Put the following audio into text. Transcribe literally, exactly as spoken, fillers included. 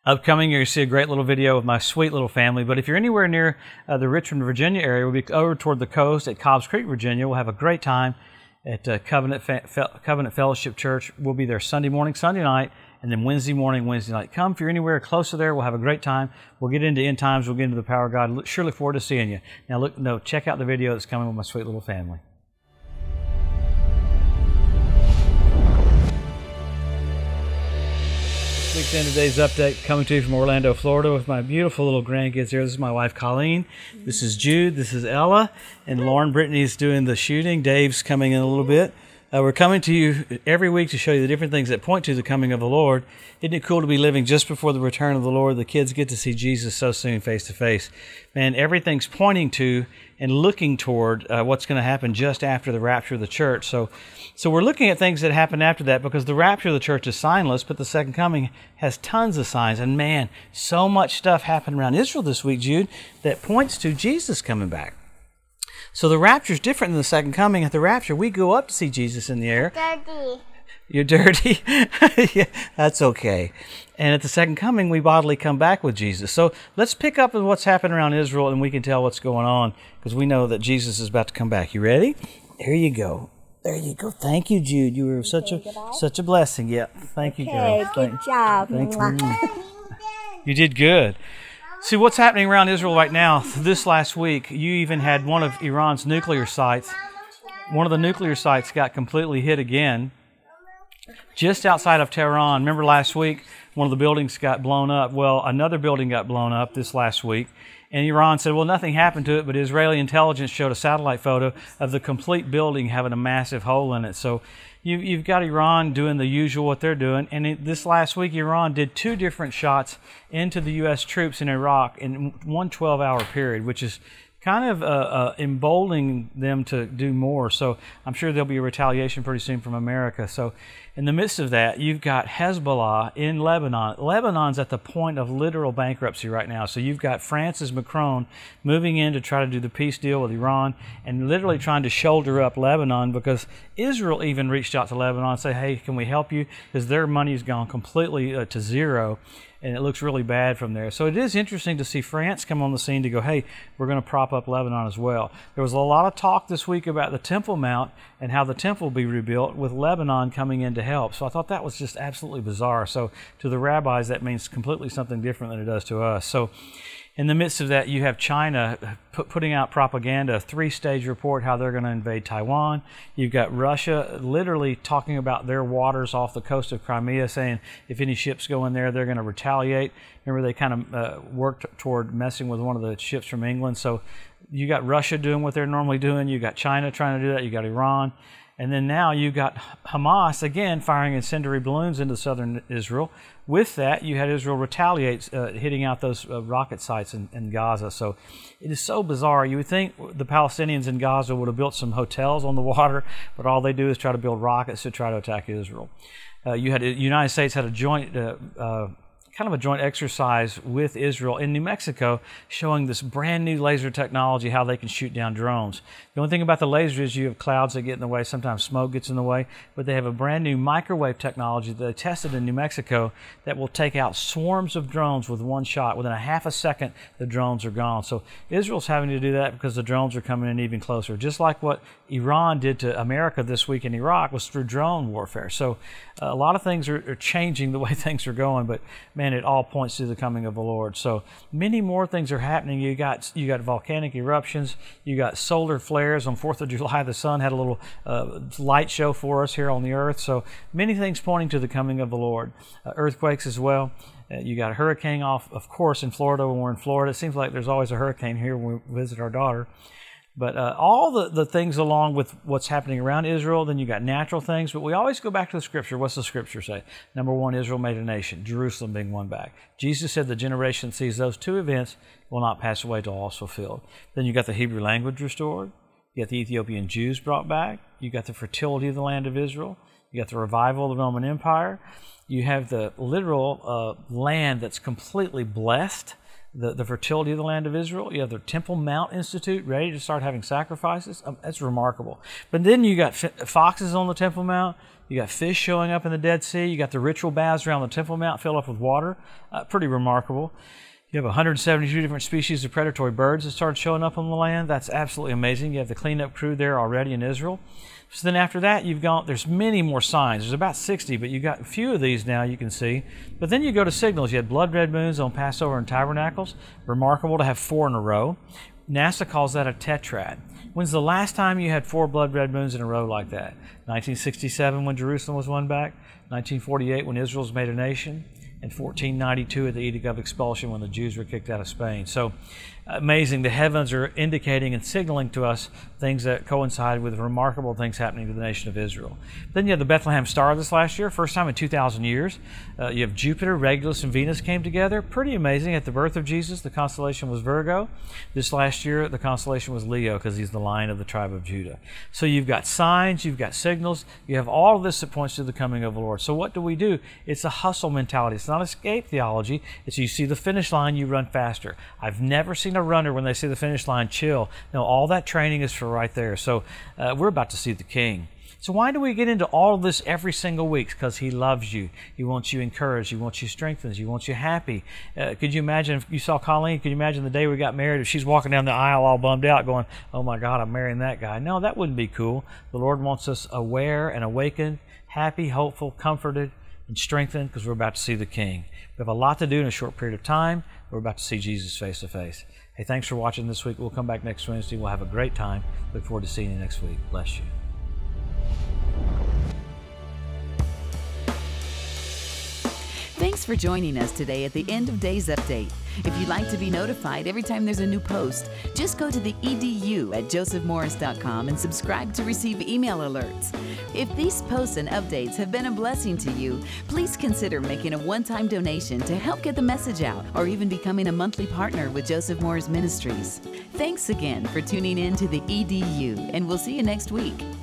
Upcoming, you're going to see a great little video of my sweet little family. But if you're anywhere near uh, the Richmond, Virginia area, we'll be over toward the coast at Cobbs Creek, Virginia. We'll have a great time at uh, Covenant, Fe- Fe- Covenant Fellowship Church. We'll be there Sunday morning, Sunday night, and then Wednesday morning, Wednesday night. Come if you're anywhere close to there. We'll have a great time. We'll get into end times. We'll get into the power of God. Look, sure look forward to seeing you. Now, look, no, check out the video that's coming with my sweet little family. Week's end today's update coming to you from Orlando, Florida with my beautiful little grandkids here. This is my wife, Colleen. This is Jude. This is Ella. And Lauren Brittany's doing the shooting. Dave's coming in a little bit. Uh, we're coming to you every week to show you the different things that point to the coming of the Lord. Isn't it cool to be living just before the return of the Lord? The kids get to see Jesus so soon, face to face. Man, everything's pointing to and looking toward uh, what's going to happen just after the rapture of the church. So, so we're looking at things that happen after that because the rapture of the church is signless, but the second coming has tons of signs. And man, so much stuff happened around Israel this week, Jude, that points to Jesus coming back. So the rapture is different than the second coming. At the rapture, we go up to see Jesus in the air. Dirty. You're dirty? Yeah, that's okay. And at the second coming, we bodily come back with Jesus. So let's pick up with what's happened around Israel, and we can tell what's going on because we know that Jesus is about to come back. You ready? There you go. There you go. Thank you, Jude. You were such a such a blessing. Yeah. Thank you, girl. Okay, good job. Thank you. You did good. See, what's happening around Israel right now, this last week, you even had one of Iran's nuclear sites. One of the nuclear sites got completely hit again just outside of Tehran. Remember last week, one of the buildings got blown up. Well, another building got blown up this last week. And Iran said, well, nothing happened to it, but Israeli intelligence showed a satellite photo of the complete building having a massive hole in it. So you, you've got Iran doing the usual what they're doing. And it, this last week, Iran did two different shots into the U S troops in Iraq in one twelve-hour period, which is kind of uh, uh, emboldening them to do more. So I'm sure there'll be a retaliation pretty soon from America. So in the midst of that, you've got Hezbollah in Lebanon. Lebanon's at the point of literal bankruptcy right now. So you've got France's Macron moving in to try to do the peace deal with Iran and literally trying to shoulder up Lebanon because Israel even reached out to Lebanon and say, hey, can we help you? Because their money's gone completely uh, to zero. And it looks really bad from there. So it is interesting to see France come on the scene to go, hey, we're going to prop up Lebanon as well. There was a lot of talk this week about the Temple Mount and how the temple will be rebuilt with Lebanon coming in to help. So I thought that was just absolutely bizarre. So to the rabbis, that means completely something different than it does to us. So in the midst of that, you have China put, putting out propaganda, a three-stage report how they're going to invade Taiwan. You've got Russia literally talking about their waters off the coast of Crimea, saying if any ships go in there, they're going to retaliate. Remember, they kind of uh, worked toward messing with one of the ships from England. So you got Russia doing what they're normally doing. You got China trying to do that. You got Iran. And then now you've got Hamas, again, firing incendiary balloons into southern Israel. With that, you had Israel retaliate, uh, hitting out those uh, rocket sites in, in Gaza. So it is so bizarre. You would think the Palestinians in Gaza would have built some hotels on the water, but all they do is try to build rockets to try to attack Israel. Uh, you had the United States had a joint uh, uh, kind of a joint exercise with Israel in New Mexico showing this brand new laser technology, how they can shoot down drones. The only thing about the laser is you have clouds that get in the way, sometimes smoke gets in the way, but they have a brand new microwave technology that they tested in New Mexico that will take out swarms of drones with one shot. Within a half a second, the drones are gone. So Israel's having to do that because the drones are coming in even closer. Just like what Iran did to America this week in Iraq was through drone warfare. So uh, a lot of things are, are changing the way things are going, but man, it all points to the coming of the Lord. So many more things are happening. You got you got volcanic eruptions. You got solar flares on fourth of July. The sun had a little uh, light show for us here on the earth. So many things pointing to the coming of the Lord. Uh, earthquakes as well. Uh, you got a hurricane off, of course, in Florida when we're in Florida. It seems like there's always a hurricane here when we visit our daughter. But uh, all the, the things along with what's happening around Israel, then you got natural things, but we always go back to the Scripture. What's the Scripture say? Number one, Israel made a nation, Jerusalem being won back. Jesus said the generation that sees those two events will not pass away till all is fulfilled. Then you got the Hebrew language restored. You got the Ethiopian Jews brought back. You got the fertility of the land of Israel. You got the revival of the Roman Empire. You have the literal uh, land that's completely blessed. The, the fertility of the land of Israel. You have the Temple Mount Institute ready to start having sacrifices. Um, that's remarkable. But then you got f- foxes on the Temple Mount. You got fish showing up in the Dead Sea. You got the ritual baths around the Temple Mount filled up with water. Uh, pretty remarkable. You have one hundred seventy-two different species of predatory birds that started showing up on the land. That's absolutely amazing. You have the cleanup crew there already in Israel. So then after that, you've got, there's many more signs. There's about sixty, but you've got a few of these now you can see. But then you go to signals. You had blood red moons on Passover and Tabernacles. Remarkable to have four in a row. NASA calls that a tetrad. When's the last time you had four blood red moons in a row like that? nineteen sixty-seven when Jerusalem was won back, nineteen forty-eight when Israel was made a nation, and fourteen ninety-two at the Edict of Expulsion when the Jews were kicked out of Spain. So amazing. The heavens are indicating and signaling to us things that coincide with remarkable things happening to the nation of Israel. Then you have the Bethlehem Star this last year, first time in two thousand years. Uh, you have Jupiter, Regulus, and Venus came together. Pretty amazing. At the birth of Jesus, the constellation was Virgo. This last year, the constellation was Leo because he's the lion of the tribe of Judah. So you've got signs, you've got signals, you have all of this that points to the coming of the Lord. So what do we do? It's a hustle mentality. It's not escape theology. It's you see the finish line, you run faster. I've never seen a runner when they see the finish line chill. No, all that training is for right there. So uh, we're about to see the King. So why do we get into all of this every single week? Because He loves you. He wants you encouraged. He wants you strengthened. He wants you happy. Uh, could you imagine if you saw Colleen? Could you imagine the day we got married if she's walking down the aisle all bummed out going, oh my God, I'm marrying that guy? No, that wouldn't be cool. The Lord wants us aware and awakened, happy, hopeful, comforted, and strengthened because we're about to see the King. We have a lot to do in a short period of time. We're about to see Jesus face to face. Hey, thanks for watching this week. We'll come back next Wednesday. We'll have a great time. Look forward to seeing you next week. Bless you. Thanks for joining us today at the End of Days Update. If you'd like to be notified every time there's a new post, just go to the edu at joseph morris dot com and subscribe to receive email alerts. If these posts and updates have been a blessing to you, please consider making a one-time donation to help get the message out, or even becoming a monthly partner with Joseph Morris Ministries. Thanks again for tuning in to the E D U, and we'll see you next week.